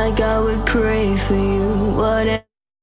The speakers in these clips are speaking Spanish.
like I would pray for you. Whatever.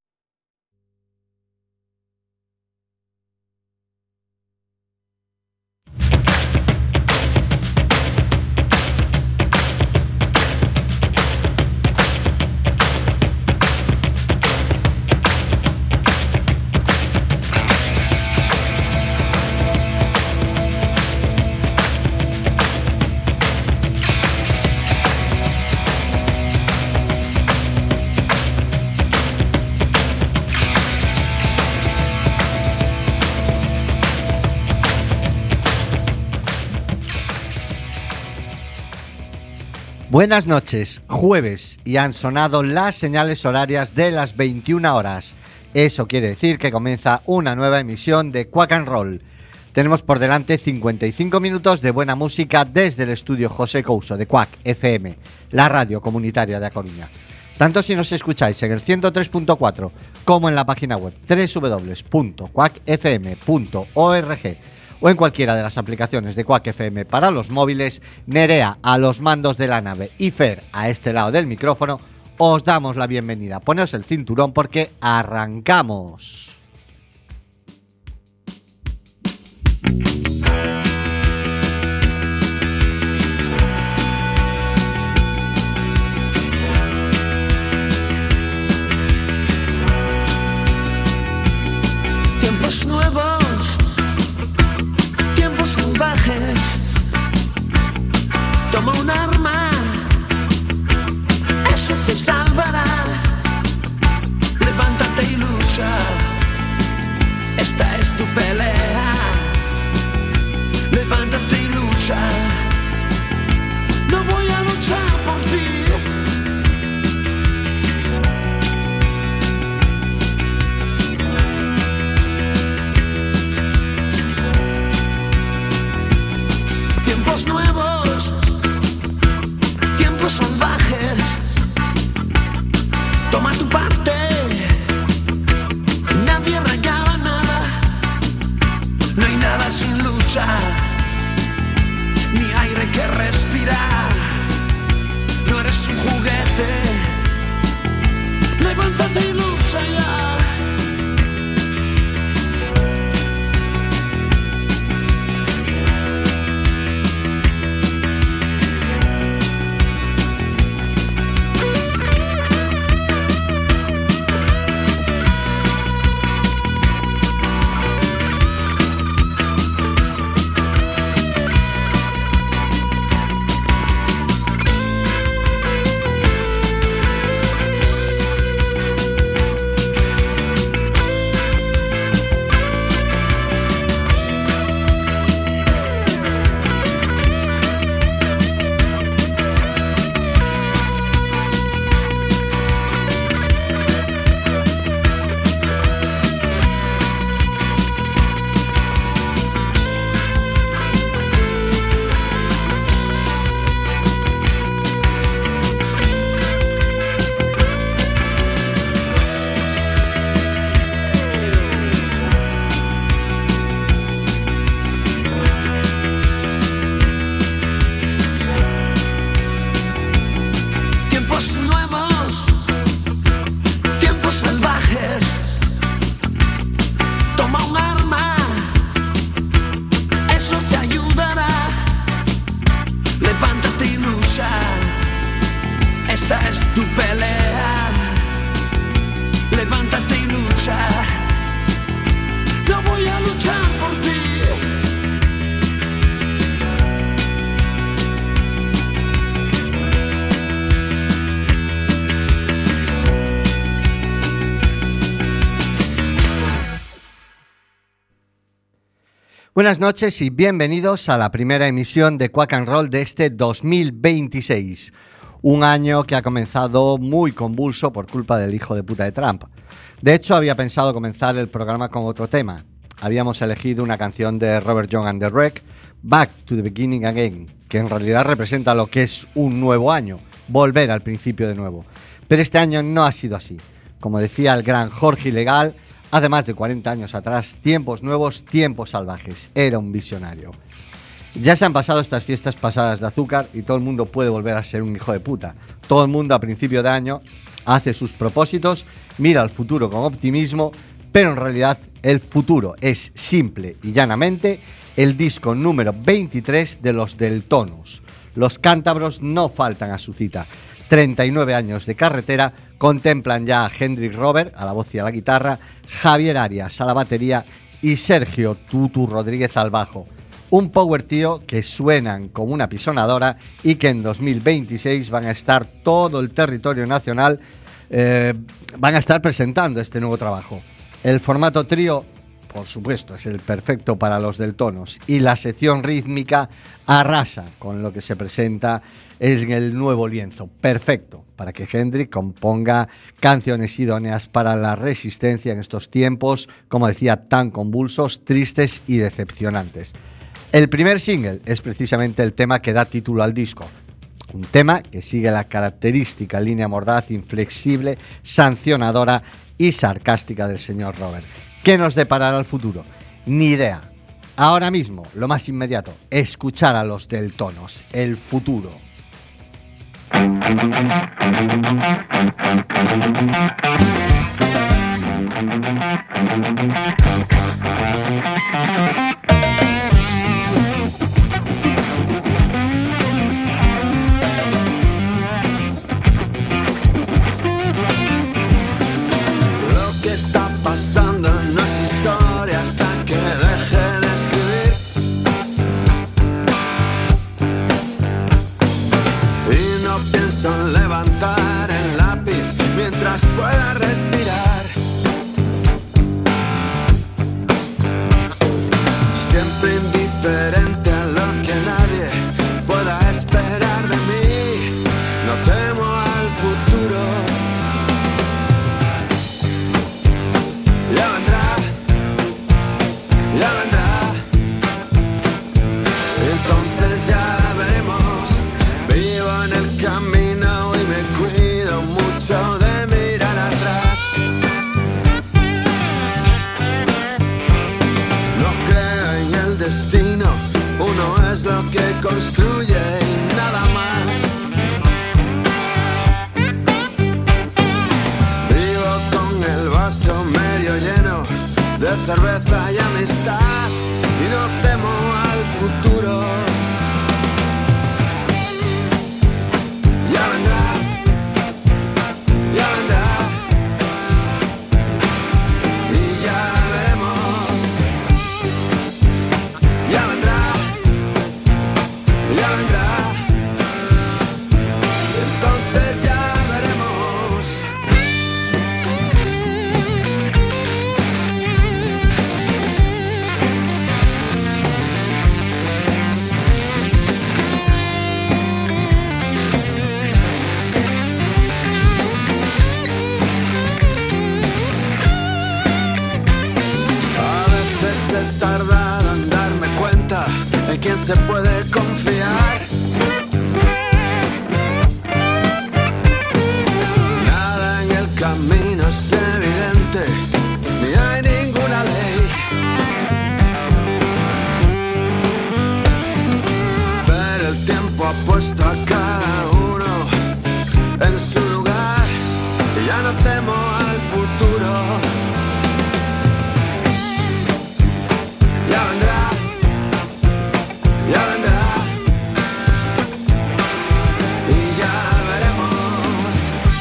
Buenas noches, jueves, y han sonado las señales horarias de las 21 horas. Eso quiere decir que comienza una nueva emisión de Quack and Roll. Tenemos por delante 55 minutos de buena música desde el estudio José Couso de Quack FM, la radio comunitaria de A Coruña. Tanto si nos escucháis en el 103.4 como en la página web www.quackfm.org o en cualquiera de las aplicaciones de Quack FM para los móviles. Nerea a los mandos de la nave y Fer a este lado del micrófono, os damos la bienvenida. Poneos el cinturón porque arrancamos. Tiempos nuevos, tiempos salvajes. Toma un arma, eso te salvará. Levántate y lucha, esta es tu pelea. Levántate y lucha, no voy a luchar por ti. Tiempos nuevos, tiempos salvajes. Toma tu parte, nadie regala nada. No hay nada sin lucha, ni aire que respirar. No eres un juguete, levántate y lucha ya. Esta es tu pelea. Levántate y lucha. No voy a luchar por ti. Buenas noches y bienvenidos a la primera emisión de Quack and Roll de este 2026. Un año que ha comenzado muy convulso por culpa del hijo de puta de Trump. De hecho, había pensado comenzar el programa con otro tema. Habíamos elegido una canción de Robert Young and the Wreck, Back to the Beginning Again, que en realidad representa lo que es un nuevo año, volver al principio de nuevo. Pero este año no ha sido así. Como decía el gran Jorge Ilegal, hace más de 40 años atrás, tiempos nuevos, tiempos salvajes. Era un visionario. Ya se han pasado estas fiestas pasadas de azúcar y todo el mundo puede volver a ser un hijo de puta. Todo el mundo a principio de año hace sus propósitos, mira al futuro con optimismo, pero en realidad el futuro es simple y llanamente el disco número 23 de los Deltonus. Los cántabros no faltan a su cita. 39 años de carretera contemplan ya a Hendrik Robert a la voz y a la guitarra, Javier Arias a la batería y Sergio Tutu Rodríguez al bajo. Un power trio que suenan como una pisonadora y que en 2026 van a estar todo el territorio nacional, van a estar presentando este nuevo trabajo. El formato trío, por supuesto, es el perfecto para los Deltonus y la sección rítmica arrasa con lo que se presenta en el nuevo lienzo. Perfecto para que Hendrik componga canciones idóneas para la resistencia en estos tiempos, como decía, tan convulsos, tristes y decepcionantes. El primer single es precisamente el tema que da título al disco. Un tema que sigue la característica línea mordaz, inflexible, sancionadora y sarcástica del señor Robert. ¿Qué nos deparará el futuro? Ni idea. Ahora mismo, lo más inmediato, escuchar a los Deltonus, el futuro. Está pasando no es historia hasta que deje de escribir. Y no pienso levantar el lápiz mientras pueda respirar. Siempre indiferente a lo que nadie pueda esperar de mí. No temo al futuro. Ya vendrá, ya vendrá. Entonces ya veremos. Vivo en el camino y me cuido mucho de mirar atrás. No creo en el destino, uno es lo que construye y nada más. Vivo con el vaso medio lleno de cerveza y amistad y no temo al futuro. Ya vendrá, ya vendrá y ya veremos. Ya vendrá, ya vendrá. Entonces ya veremos. He tardado en darme cuenta en quién se puede confiar. Nada en el camino es evidente, ni hay ninguna ley. Pero el tiempo ha puesto a cada uno en su lugar y ya no temo al futuro. Ya vendrá, ya vendrá y ya veremos.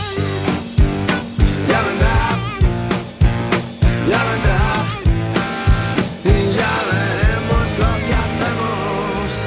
Ya vendrá, ya vendrá y ya veremos lo que hacemos.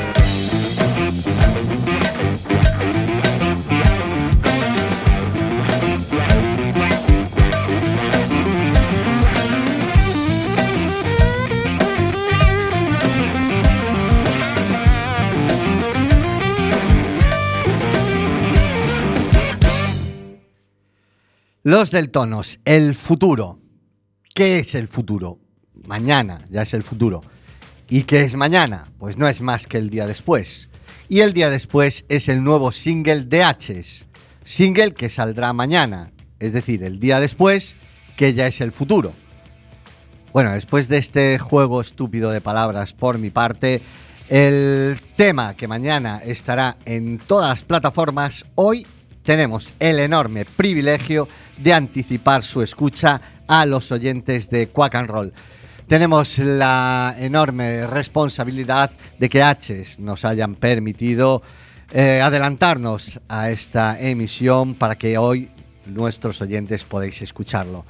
Los Deltonus, el futuro. ¿Qué es el futuro? Mañana ya es el futuro. ¿Y qué es mañana? Pues no es más que el día después. Y el día después es el nuevo single de H's. Single que saldrá mañana. Es decir, el día después, que ya es el futuro. Bueno, después de este juego estúpido de palabras por mi parte, El tema que mañana estará en todas las plataformas, hoy tenemos el enorme privilegio de anticipar su escucha a los oyentes de Quack and Roll. Tenemos la enorme responsabilidad de que H's nos hayan permitido adelantarnos a esta emisión para que hoy nuestros oyentes podáis escucharlo.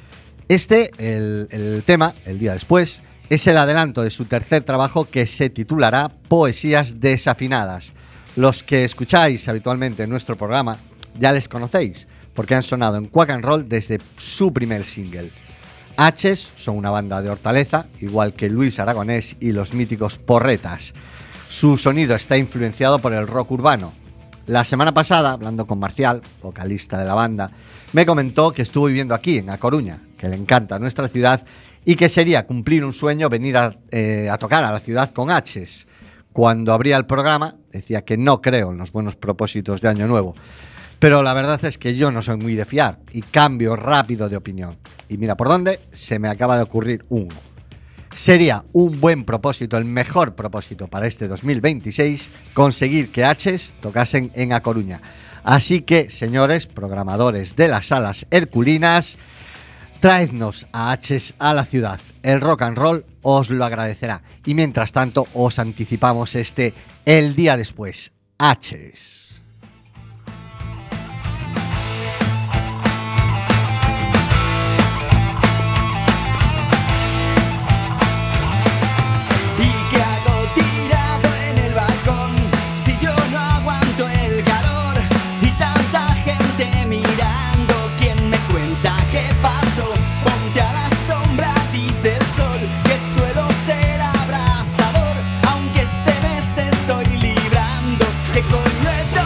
El tema, el día después, es el adelanto de su tercer trabajo que se titulará Poesías desafinadas. Los que escucháis habitualmente en nuestro programa ya les conocéis, porque han sonado en Quack and Roll desde su primer single. H's son una banda de Hortaleza, igual que Luis Aragonés y los míticos Porretas. Su sonido está influenciado por el rock urbano. La semana pasada, hablando con Marcial, vocalista de la banda, me comentó que estuvo viviendo aquí, en A Coruña, que le encanta nuestra ciudad y que sería cumplir un sueño venir a tocar a la ciudad con H's. Cuando abría el programa, decía que no creo en los buenos propósitos de Año Nuevo. Pero la verdad es que yo no soy muy de fiar y cambio rápido de opinión. Y mira por dónde se me acaba de ocurrir uno. Sería un buen propósito, el mejor propósito para este 2026, conseguir que H's tocasen en A Coruña. Así que, señores programadores de las salas herculinas, traednos a H's a la ciudad. El rock and roll os lo agradecerá. Y mientras tanto, os anticipamos el día después. H's. ¿Qué coño es?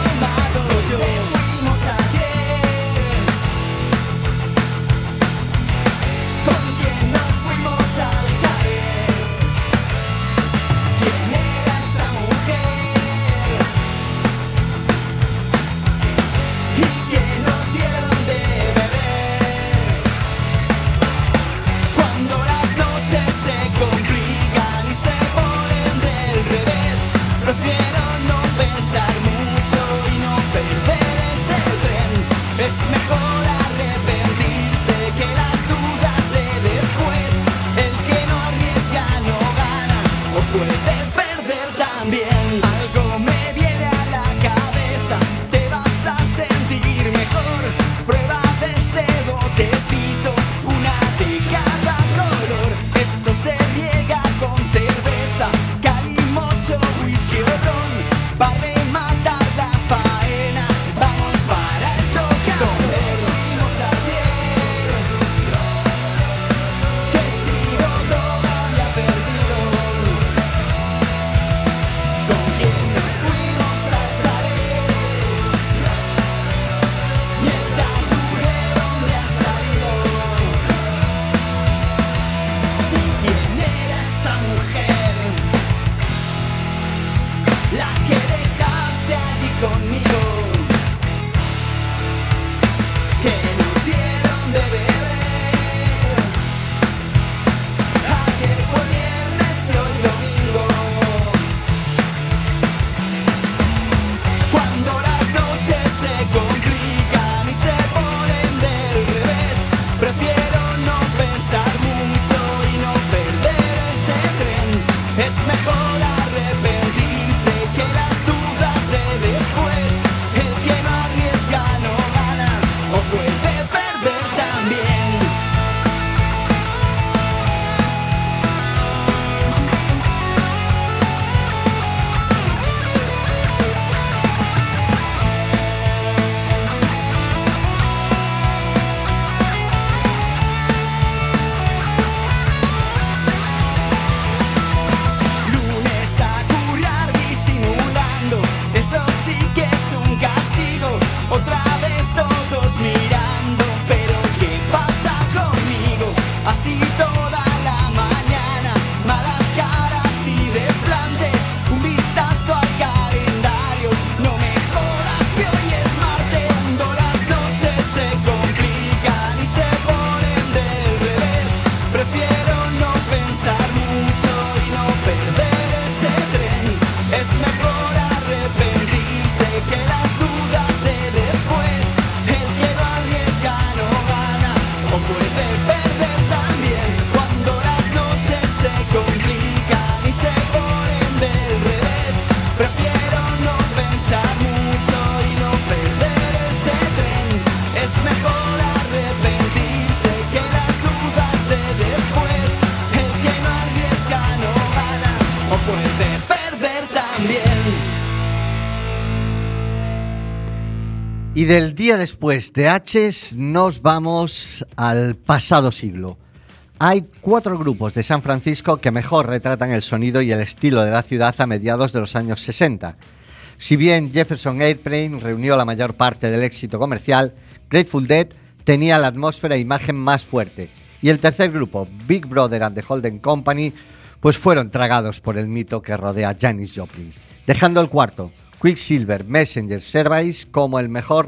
Y del día después de H's nos vamos al pasado siglo. Hay 4 grupos de San Francisco que mejor retratan el sonido y el estilo de la ciudad a mediados de los años 60. Si bien Jefferson Airplane reunió la mayor parte del éxito comercial, Grateful Dead tenía la atmósfera e imagen más fuerte. Y el tercer grupo, Big Brother and the Holding Company, pues fueron tragados por el mito que rodea a Janis Joplin, dejando el cuarto, Quicksilver Messenger Service, como el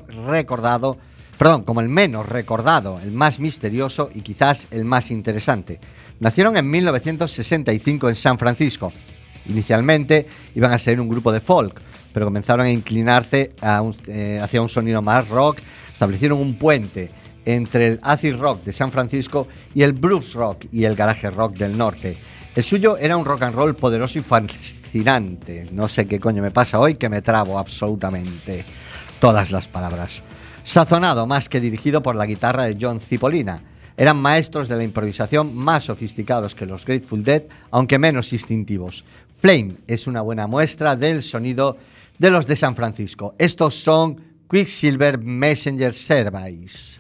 menos recordado, el más misterioso y quizás el más interesante. Nacieron en 1965 en San Francisco. Inicialmente iban a ser un grupo de folk, pero comenzaron a inclinarse hacia un sonido más rock. Establecieron un puente entre el acid rock de San Francisco y el blues rock y el garage rock del norte. El suyo era un rock and roll poderoso y fascinante. No sé qué coño me pasa hoy, que me trabo absolutamente todas las palabras. Sazonado más que dirigido por la guitarra de John Cipollina. Eran maestros de la improvisación, más sofisticados que los Grateful Dead, aunque menos instintivos. Flame es una buena muestra del sonido de los de San Francisco. Estos son Quicksilver Messenger Service.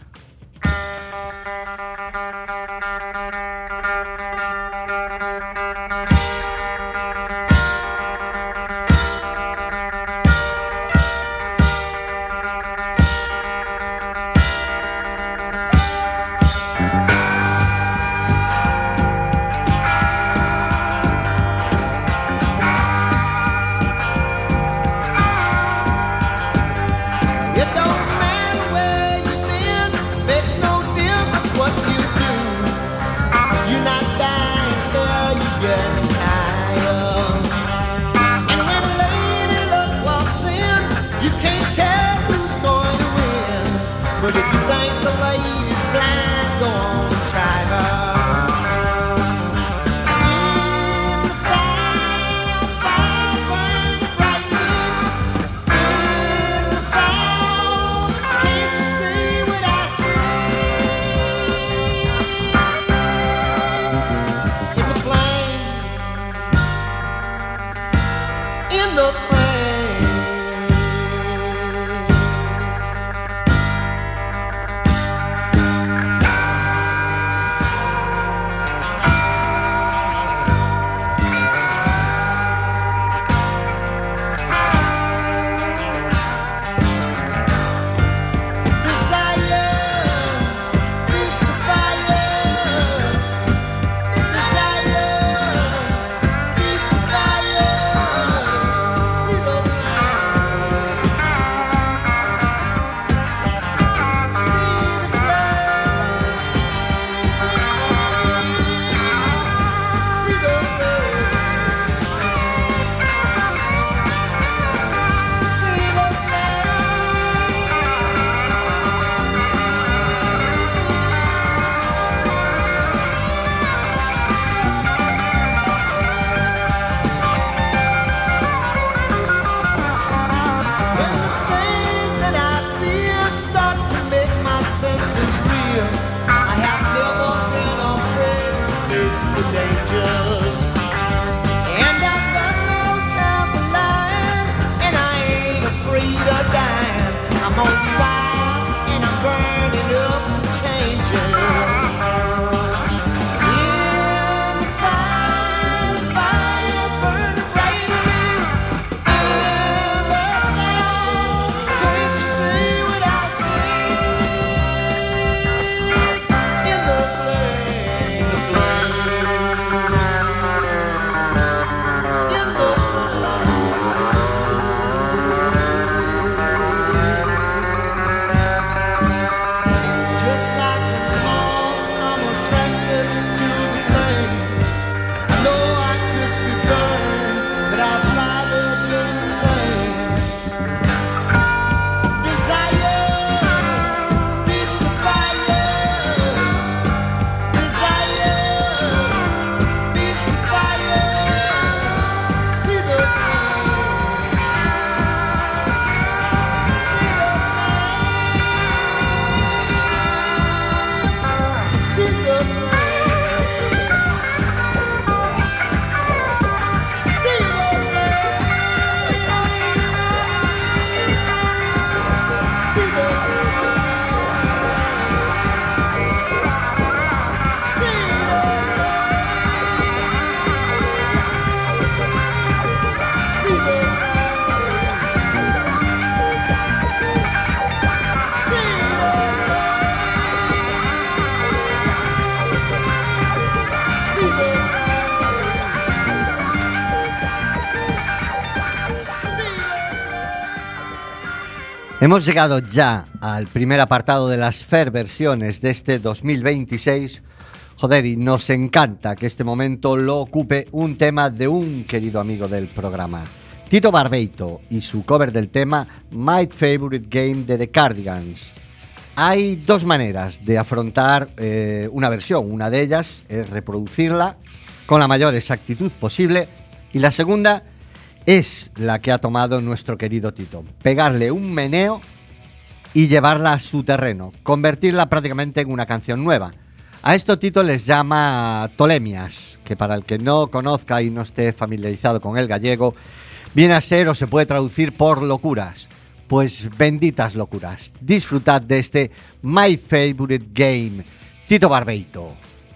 Hemos llegado ya al primer apartado de las Fair versiones de este 2026. Joder, y nos encanta que este momento lo ocupe un tema de un querido amigo del programa, Tito Barbeito, y su cover del tema My Favorite Game de The Cardigans. Hay dos maneras de afrontar una versión. Una de ellas es reproducirla con la mayor exactitud posible, y la segunda es la que ha tomado nuestro querido Tito: pegarle un meneo y llevarla a su terreno, convertirla prácticamente en una canción nueva. A esto Tito les llama tolemias, que para el que no conozca y no esté familiarizado con el gallego, viene a ser o se puede traducir por locuras. Pues benditas locuras. Disfrutad de este My Favorite Game, Tito Barbeito.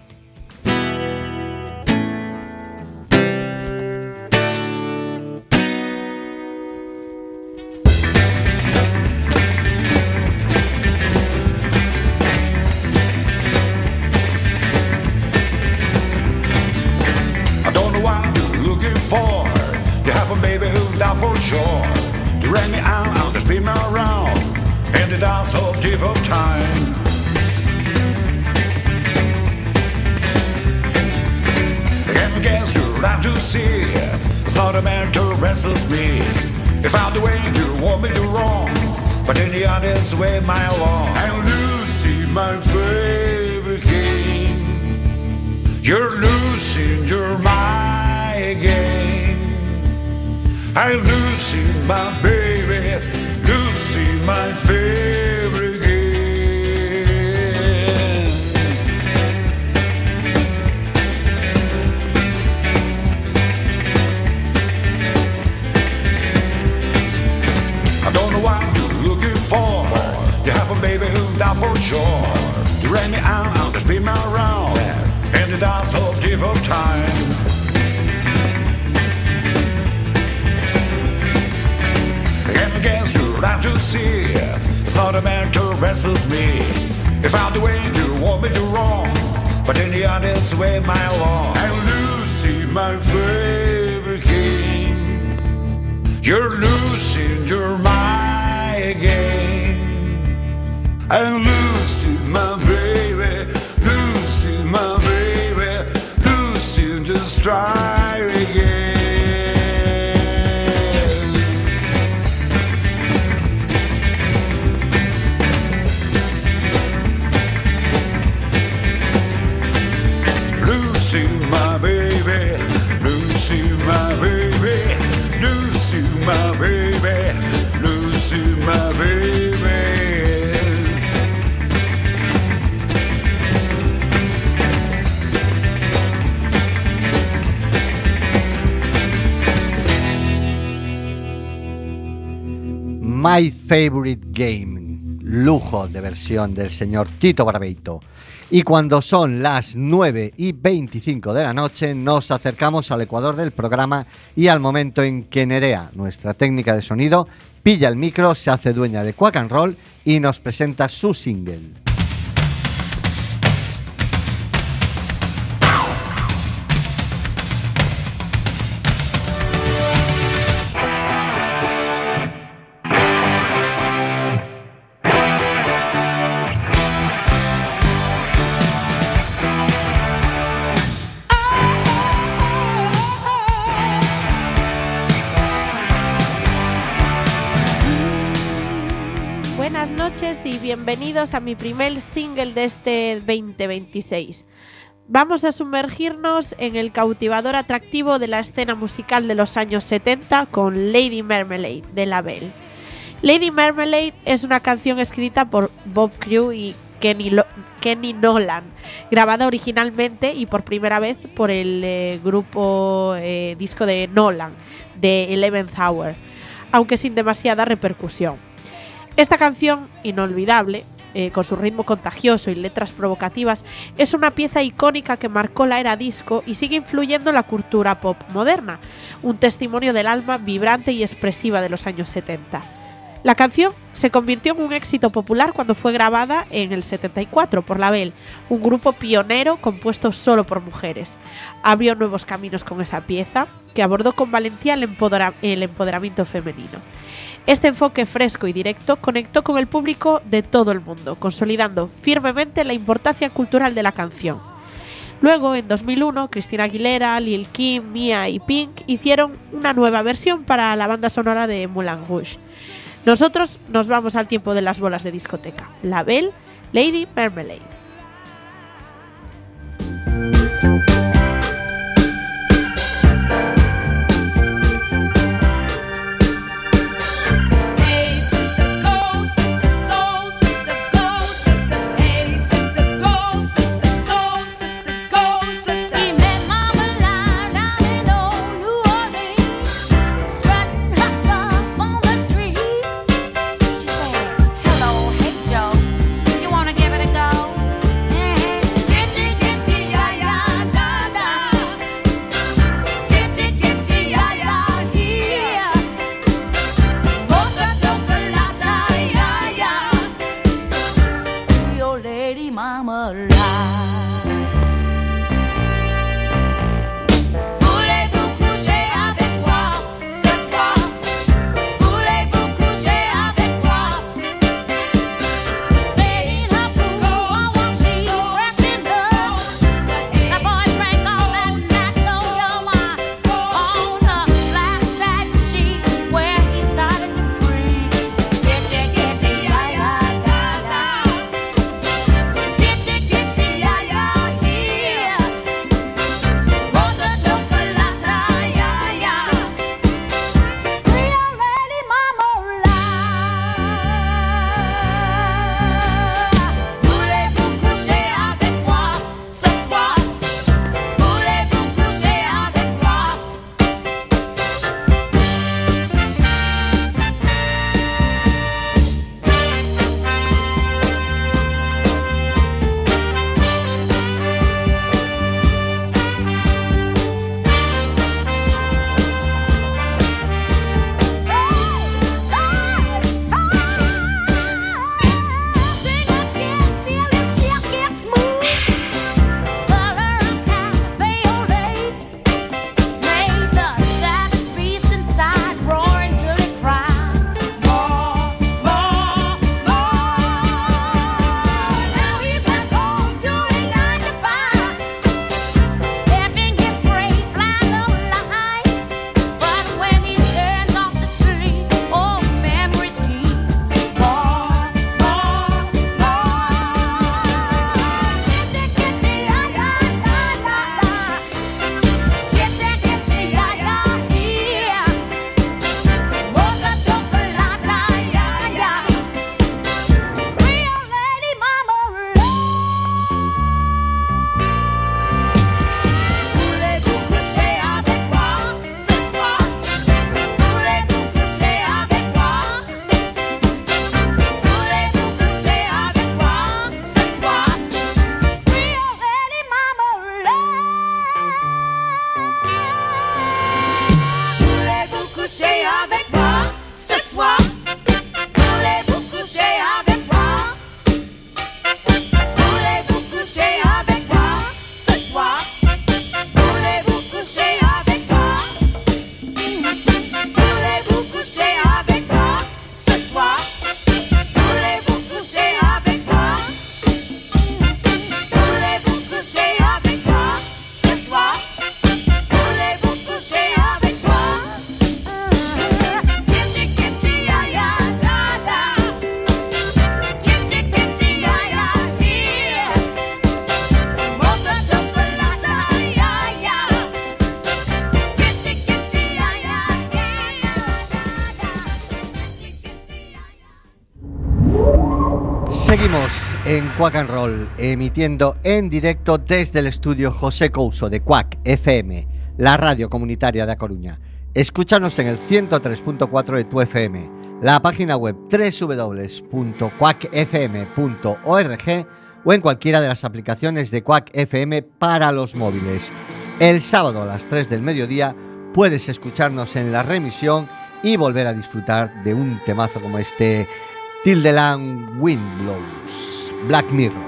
Ran me out, to spin me around, and it does so different time. And guess you're out to see, it's not a man to wrestle me. If I'm the way you want me to wrong, but in the honest way, my law. And Lucy, my favorite game, you're losing, you're my game. I'm losing my baby, losing my favorite game. I don't know what you're looking for. You have a baby who's down for sure. You ran me out, to spin me around, and it does so different time. And guess you're out to see, it's not a man to wrestle me. If I'm the way you want me to wrong, but in the honest way, my law. And Lucy, my favorite game, you're losing, you're my game. And Lucy, my baby, Lucy, my baby, Lucy, just try again. Lucy, my baby, Lucy, my baby, Lucy, my baby, Lucy, my baby. My Favorite Game, lujo de versión del señor Tito Barbeito. Y cuando son las 9:25 de la noche, nos acercamos al ecuador del programa y al momento en que Nerea, nuestra técnica de sonido, pilla el micro, se hace dueña de Quack and Roll y nos presenta su single. Buenas noches y bienvenidos a mi primer single de este 2026. Vamos a sumergirnos en el cautivador atractivo de la escena musical de los años 70 con Lady Marmalade de Label. Lady Marmalade es una canción escrita por Bob Crew y Kenny Nolan, grabada originalmente y por primera vez por el grupo disco de Nolan, The 11th Hour, aunque sin demasiada repercusión. Esta canción, inolvidable, con su ritmo contagioso y letras provocativas, es una pieza icónica que marcó la era disco y sigue influyendo en la cultura pop moderna, un testimonio del alma vibrante y expresiva de los años 70. La canción se convirtió en un éxito popular cuando fue grabada en el 74 por Label, un grupo pionero compuesto solo por mujeres. Abrió nuevos caminos con esa pieza, que abordó con valentía el empoderamiento femenino. Este enfoque fresco y directo conectó con el público de todo el mundo, consolidando firmemente la importancia cultural de la canción. Luego, en 2001, Christina Aguilera, Lil' Kim, Mia y Pink hicieron una nueva versión para la banda sonora de Moulin Rouge. Nosotros nos vamos al tiempo de las bolas de discoteca. Label, Lady Marmalade. Seguimos en Quack and Roll, emitiendo en directo desde el estudio José Couso de Quack FM, la radio comunitaria de A Coruña. Escúchanos en el 103.4 de tu FM, la página web www.quackfm.org o en cualquiera de las aplicaciones de Quack FM para los móviles. El sábado a las 3 del mediodía puedes escucharnos en la remisión y volver a disfrutar de un temazo como este Till the Land Wind Blows, Black Mirrors.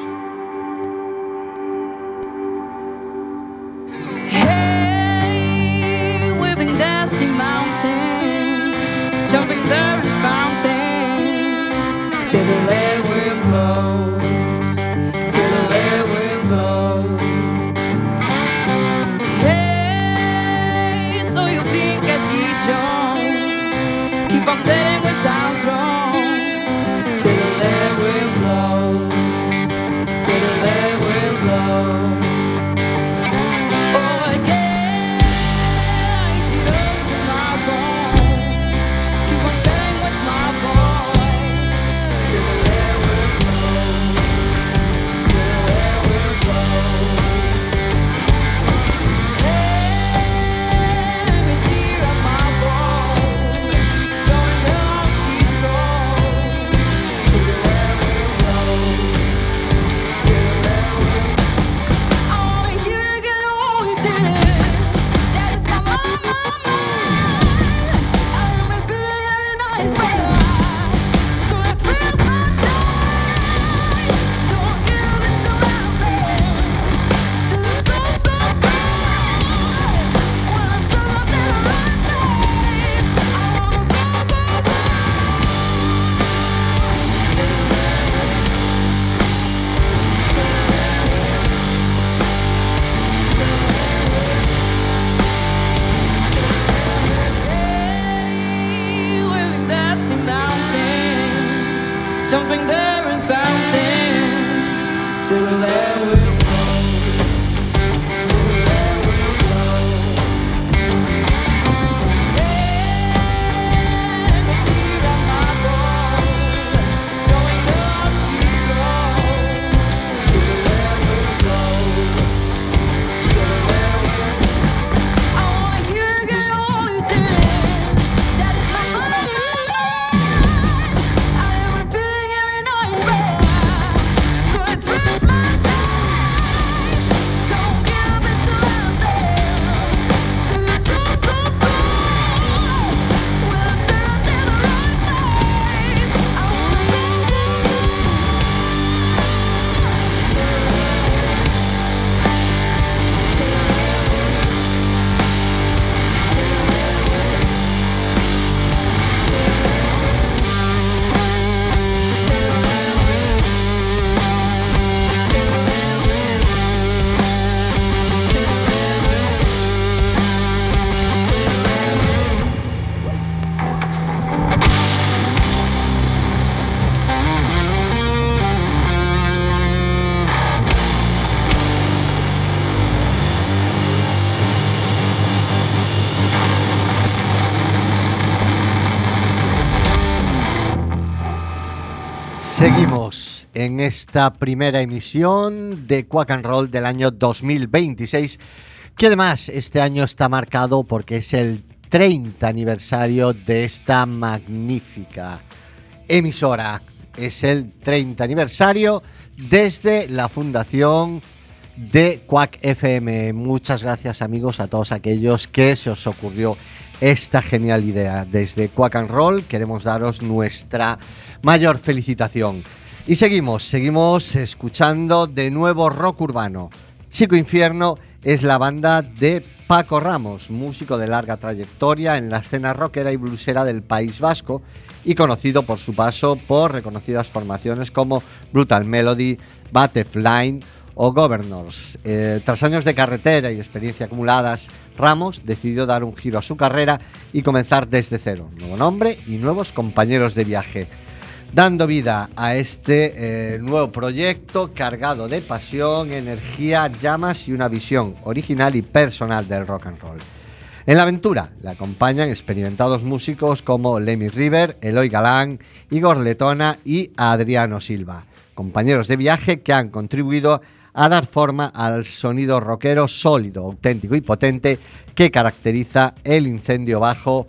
Hey, we've been dancing mountains, jumping there in fountains, till the land wind blows, till the land wind blows. Hey, so you blink at D. Jones, keep on sailing without drones, till the land wind blows, till the land wind blows. Jumping there in fountains, till the land wind blows, till the land wind blows. Yeah, I see on my boat, going up she flows, till the land wind blows, till the land wind blows. I wanna hear you get all you did. That is my mind. Seguimos en esta primera emisión de Quack and Roll del año 2026, que además este año está marcado porque es el 30 aniversario de esta magnífica emisora. Es el 30 aniversario desde la fundación de Quack FM. Muchas gracias, amigos, a todos aquellos que se os ocurrió esta genial idea. Desde Quack and Roll queremos daros nuestra mayor felicitación. Y seguimos escuchando de nuevo rock urbano. Chico Infierno es la banda de Paco Ramos, músico de larga trayectoria en la escena rockera y bluesera del País Vasco y conocido por su paso por reconocidas formaciones como Brutal Melody, Butterfly o Governors. Tras años de carretera y experiencia acumuladas, Ramos decidió dar un giro a su carrera y comenzar desde cero, nuevo nombre y nuevos compañeros de viaje, dando vida a este nuevo proyecto cargado de pasión, energía, llamas y una visión original y personal del rock and roll. En la aventura le acompañan experimentados músicos como Lemmy River, Eloy Galán, Igor Letona y Adriano Silva, compañeros de viaje que han contribuido a dar forma al sonido rockero sólido, auténtico y potente que caracteriza el incendio bajo,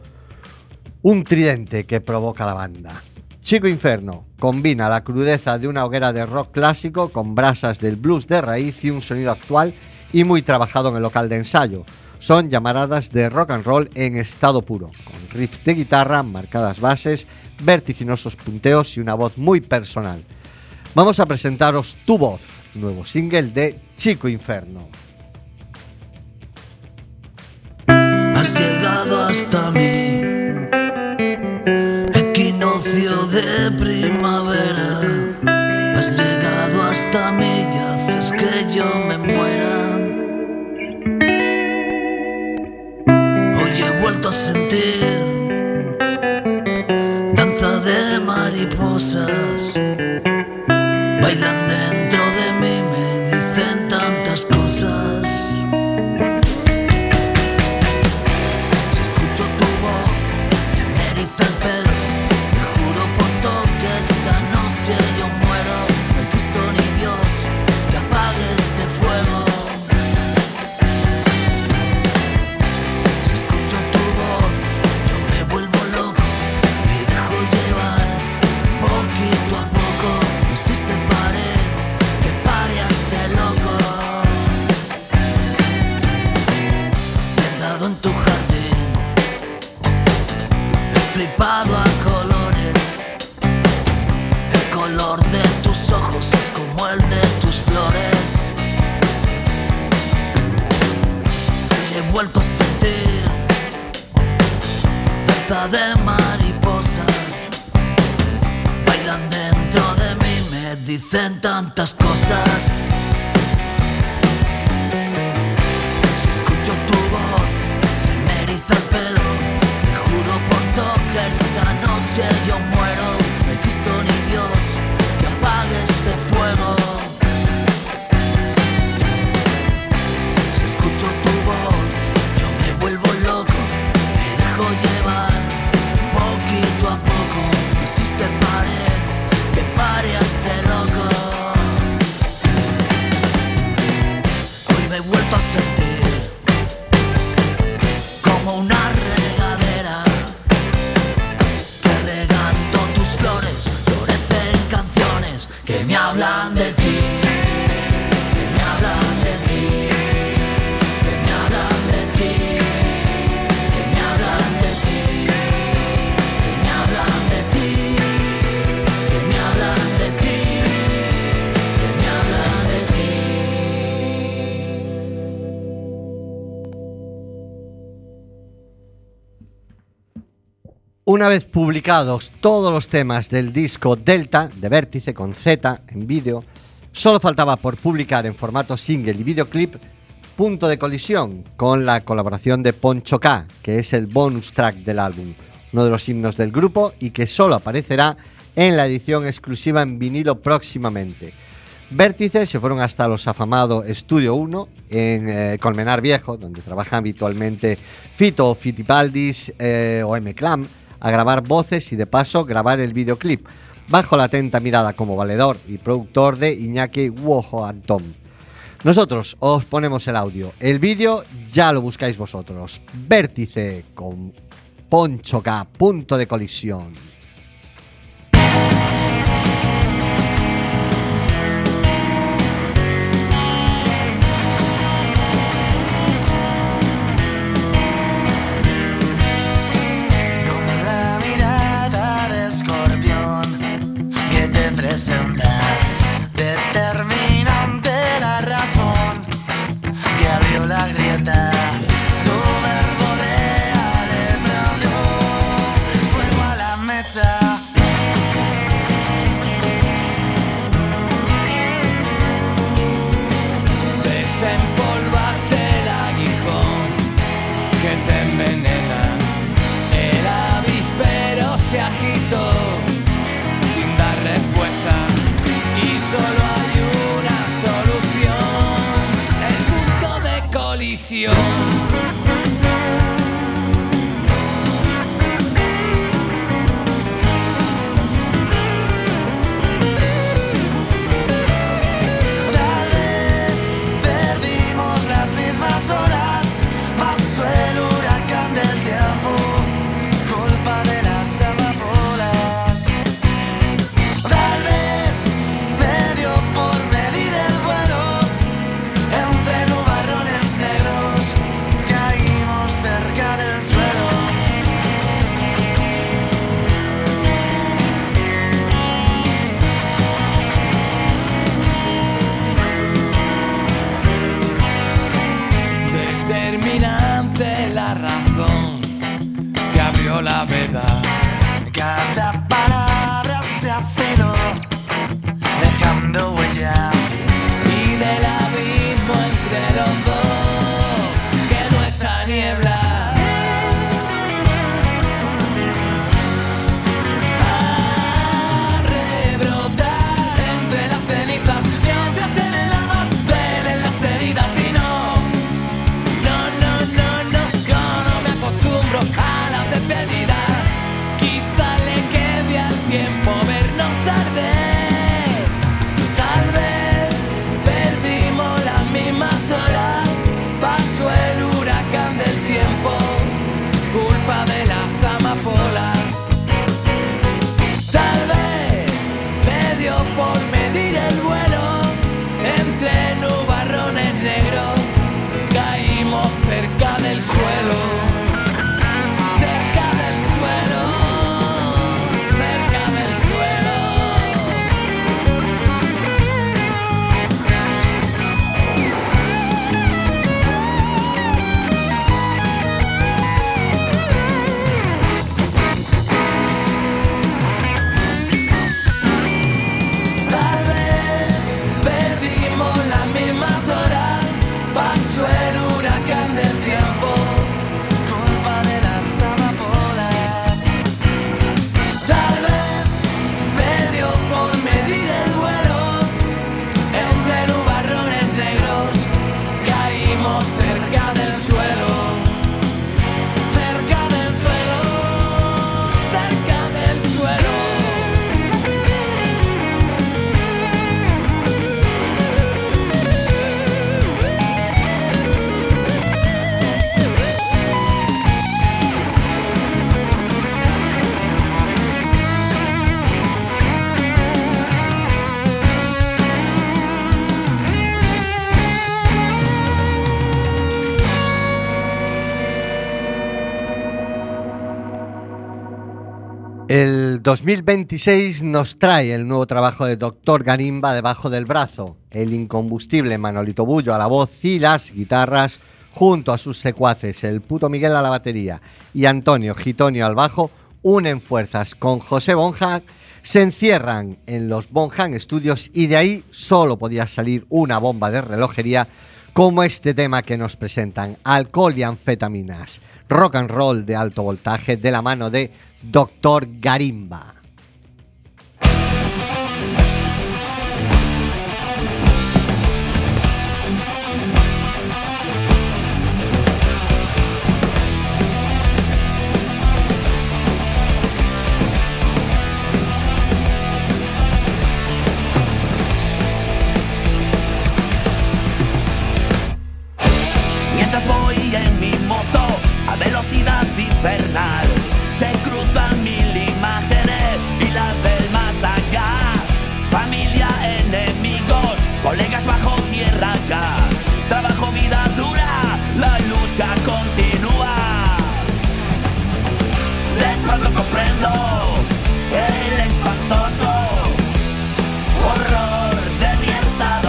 un tridente que provoca la banda. Chico Infierno combina la crudeza de una hoguera de rock clásico con brasas del blues de raíz y un sonido actual y muy trabajado en el local de ensayo, son llamaradas de rock and roll en estado puro, con riffs de guitarra, marcadas bases, vertiginosos punteos y una voz muy personal. Vamos a presentaros Tu Voz, nuevo single de Chico Inferno. Has llegado hasta mí, equinoccio de primavera. Has llegado hasta mí y haces que yo me muera. Hoy he vuelto a sentir danza de mariposas. Bailan dentro de mí, me dicen tantas cosas. Si escucho tu voz, se me eriza el pelo. Te juro por todo que esta noche yo muero. No hay Cristo ni Dios que apague este fuego. Si escucho tu voz, yo me vuelvo loco. Me dejo llevar poquito a poco. No existe pared que pare a este loco. Me he dado en tu jardín, he flipado a colores. El color de tus ojos es como el de tus flores. Y he vuelto a sentir danza de mariposas. Bailan dentro de mí, me dicen tantas cosas. Si escucho tu voz, se me eriza el pelo. Te juro por todo que esta noche yo muero. No hay Cristo ni Dios que apague este fuego. Si escucho tu voz, yo me vuelvo loco. Me dejo llevar poquito a poco. No existe pared que pare a este loco. Hoy me he vuelto a sentir como una regadera que regando tus flores florecen canciones que me hablan de ti, que me hablan de ti, que me hablan de ti, que me hablan de ti, que me hablan de ti, que me hablan de ti, que me hablan de ti. Una vez publicados todos los temas del disco Delta, de Vértice con Z en vídeo, solo faltaba por publicar en formato single y videoclip Punto de Colisión, con la colaboración de Poncho K, que es el bonus track del álbum, uno de los himnos del grupo y que solo aparecerá en la edición exclusiva en vinilo próximamente. Vértice se fueron hasta los afamados Estudio 1 en Colmenar Viejo, donde trabajan habitualmente Fito Fitipaldis o M-Clan, a grabar voces y de paso grabar el videoclip, bajo la atenta mirada como valedor y productor de Iñaki Wojo Antón. Nosotros os ponemos el audio, el vídeo ya lo buscáis vosotros. Vértice con Poncho K, Punto de Colisión. Con la mirada de escorpión que te presentas, determinante la razón que abrió la grieta. Tu verbolea le prendió fuego a la mecha. Desempolvaste el aguijón que te envenena. El avispero se agitó sin dar respuesta. Y solo hay una solución: el punto de colisión. Tal vez perdimos las mismas horas, pasó el huracán del tiempo, culpa de las amapolas. Tal vez me dio por medir el vuelo entre nubarrones negros. gravedad. Cada palabra se afiló, dejando huella. Y del abismo entre los dos quedó esta niebla. A rebrotar entre las cenizas, mientras en el alma duelen las heridas. Y no, yo no me acostumbro a la despedida. Quizá le quede al tiempo vernos arder. Tal vez perdimos las mismas horas. Pasó el huracán del tiempo, culpa de las amapolas. Tal vez me dio por medir el vuelo. Entre nubarrones negros caímos cerca del suelo. Cerca del suelo. Cerca del suelo. Tal vez perdimos las mismas horas. Pasó el huracán del tiempo, culpa de las amapolas. Tal vez me dio por medir el vuelo. Entre nubarrones negros caímos cerca del suelo. Cerca del suelo. Cerca del suelo. El 2026 nos trae el nuevo trabajo de Dr. Garimba debajo del brazo. El incombustible Manolito Bullo a la voz y las guitarras, junto a sus secuaces, el puto Miguel a la batería y Antonio Gitonio al bajo, unen fuerzas con José Bonham, se encierran en los Bonham Studios y de ahí solo podía salir una bomba de relojería como este tema que nos presentan, Alcohol y Anfetaminas, rock and roll de alto voltaje de la mano de Dr. Garimba. Mientras voy en mi moto a velocidad infernal, se cruzan mil imágenes y las del más allá. Familia, enemigos, colegas bajo tierra ya. Trabajo, vida dura, la lucha continúa. De pronto comprendo el espantoso horror de mi estado.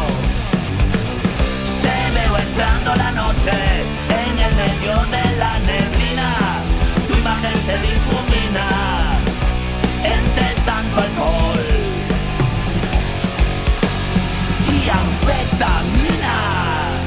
Te veo entrando la noche en el medio de la neblina. Tu imagen se difumina entre tanto alcohol y anfetaminas.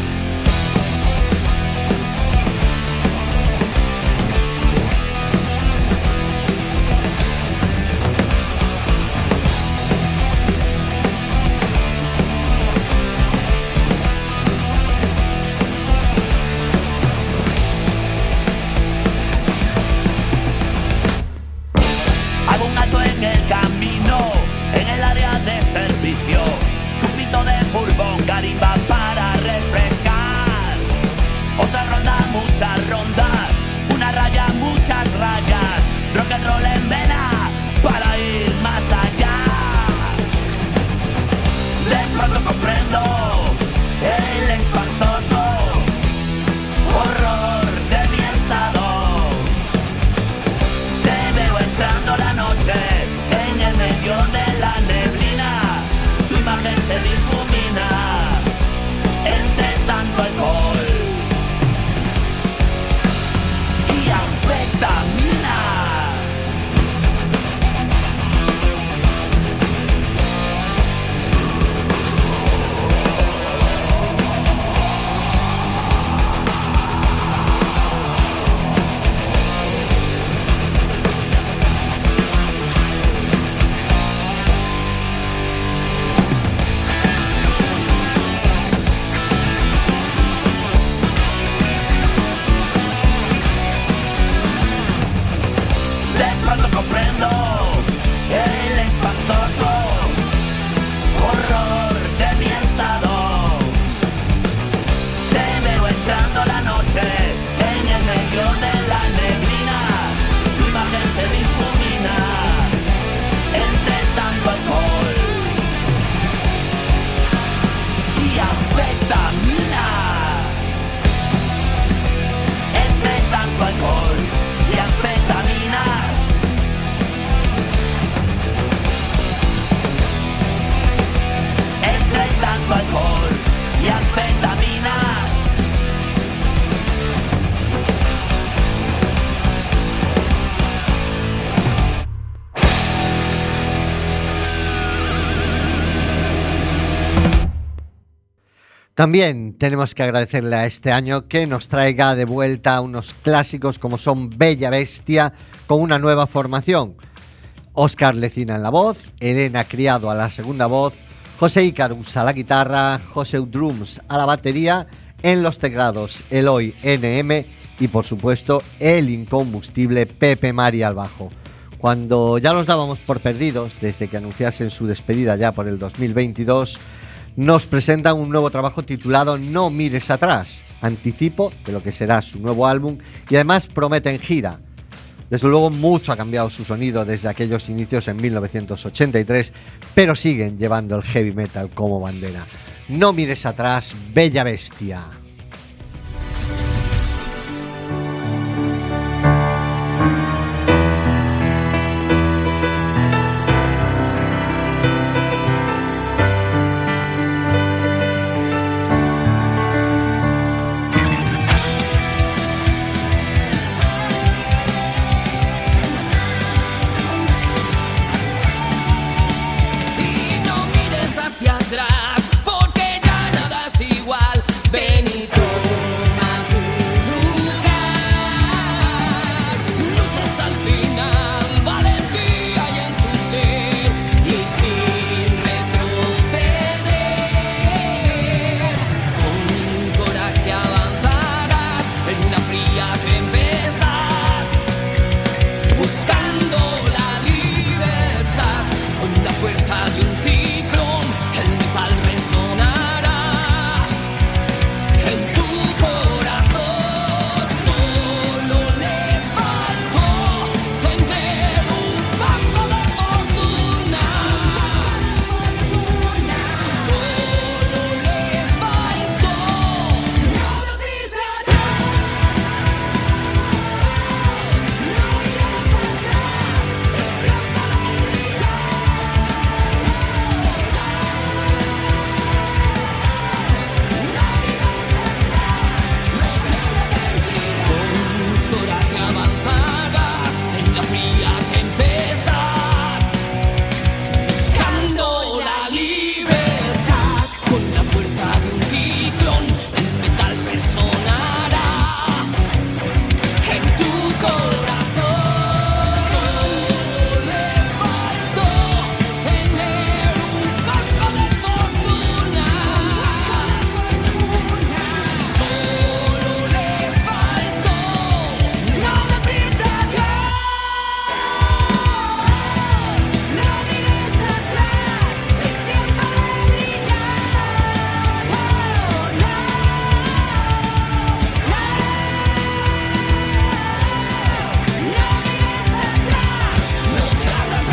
Hago un alto en el camino, en el área de servicio. Chupito de Bourbon, Garimba También tenemos que agradecerle a este año que nos traiga de vuelta unos clásicos como son Bella Bestia con una nueva formación. Óscar Lecina en la voz, Elena Criado a la segunda voz, José Icarus a la guitarra, José Drums a la batería, en los teclados Eloy NM y por supuesto el incombustible Pepe Mari al bajo. Cuando ya los dábamos por perdidos desde que anunciasen su despedida ya por el 2022, nos presentan un nuevo trabajo titulado No mires atrás, anticipo de lo que será su nuevo álbum y además prometen gira. Desde luego mucho ha cambiado su sonido desde aquellos inicios en 1983, pero siguen llevando el heavy metal como bandera. No mires atrás, Bella Bestia. Y no mires hacia atrás, porque ya nada es igual. Ven y toma tu lugar. Lucha hasta el final, valentía hay en tu ser y sin retroceder. Con coraje avanzarás en la fría tempestad, buscando la libertad. Con la fuerza de un ciclón, el metal resonará en tu corazón. Solo les faltó tener un banco de fortuna. Solo les faltó no decirse adiós. No mires atrás, es tiempo de brillar. Con coraje avanzarás en la fría tempestad, buscando la libertad. Con la fuerza de un ciclón, el metal resonará en tu corazón. Solo les faltó tener un banco de fortuna. Solo les faltó no decirse adiós. No mires atrás, es tiempo de brillar. No mires atrás, no te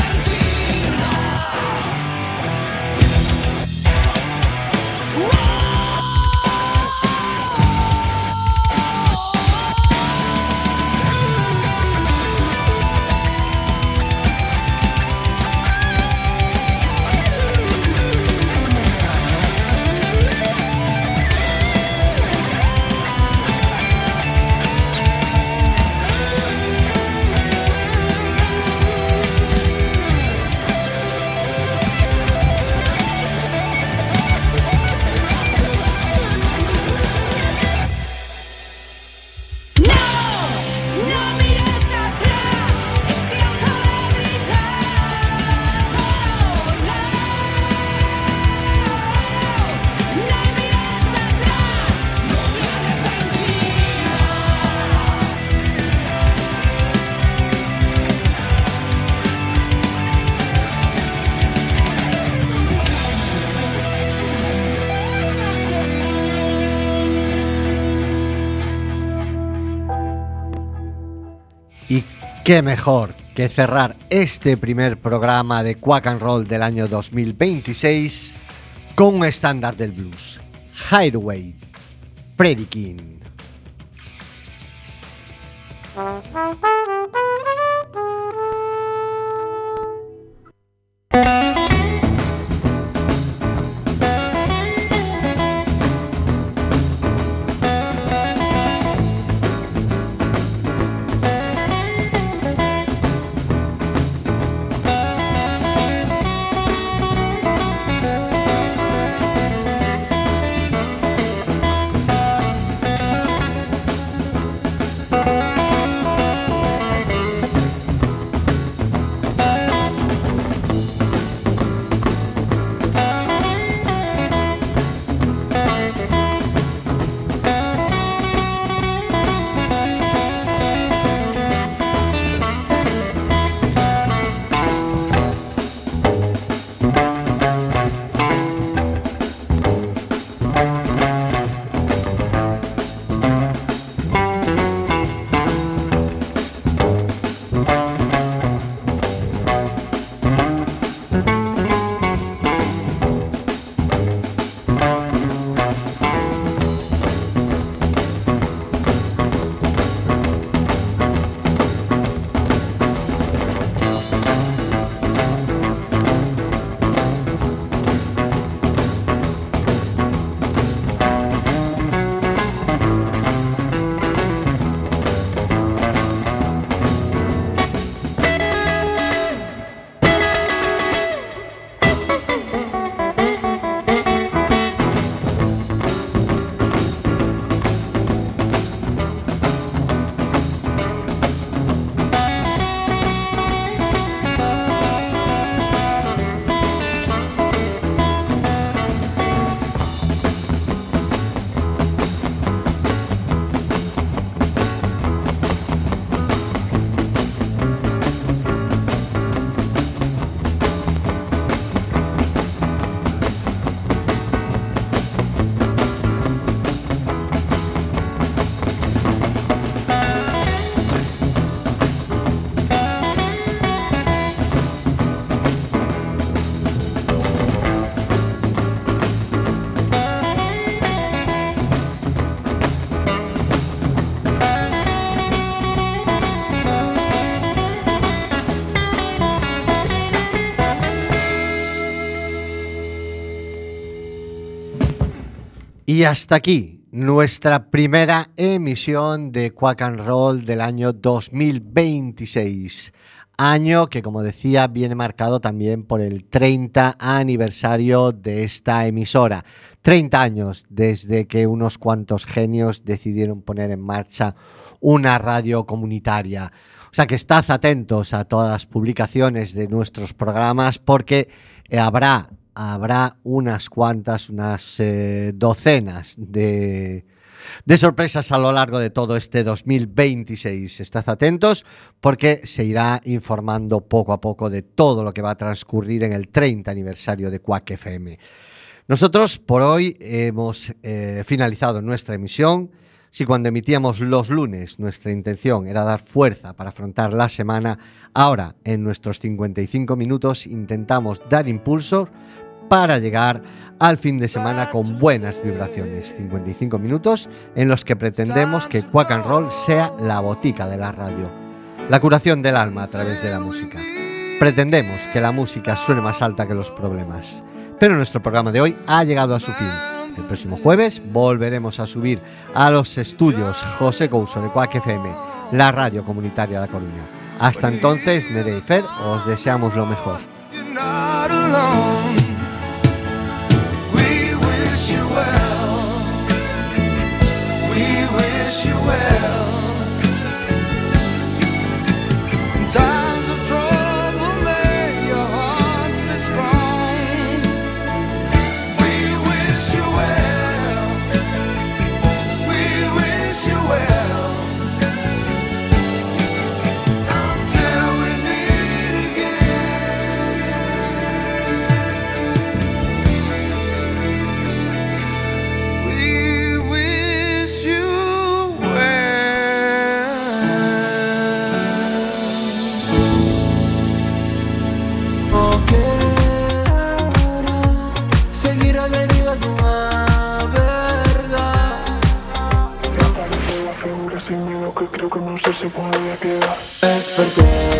No mires atrás, es tiempo de brillar. No mires atrás, no te arrepentirás. Y qué mejor que cerrar este primer programa de Quack and Roll del año 2026 con un estándar del blues, Hideaway, Freddie King. Y hasta aquí nuestra primera emisión de Quack and Roll del año 2026. Año que, como decía, viene marcado también por el 30 aniversario de esta emisora. 30 años desde que unos cuantos genios decidieron poner en marcha una radio comunitaria. O sea que estad atentos a todas las publicaciones de nuestros programas porque habrá unas cuantas, unas docenas de sorpresas a lo largo de todo este 2026. Estad atentos porque se irá informando poco a poco de todo lo que va a transcurrir en el 30 aniversario de Quack FM. Nosotros por hoy hemos finalizado nuestra emisión. Si cuando emitíamos los lunes nuestra intención era dar fuerza para afrontar la semana, ahora en nuestros 55 minutos intentamos dar impulso para llegar al fin de semana con buenas vibraciones. 55 minutos en los que pretendemos que Quack and Roll sea la botica de la radio, la curación del alma a través de la música. Pretendemos que la música suene más alta que los problemas. Pero nuestro programa de hoy ha llegado a su fin. El próximo jueves volveremos a subir a los estudios José Couso de Quack FM, la radio comunitaria de La Coruña. Hasta entonces, Nerea y Fer, os deseamos lo mejor. You're not alone. We wish you well. We wish you well. In times of trouble, may your hearts be strong. We wish you well. We wish you well. Until we meet again. We wish you well. No quedará seguir avenida de una verdad. La pared de la figura sin miedo que creo que no sé si puede quedar. Desperté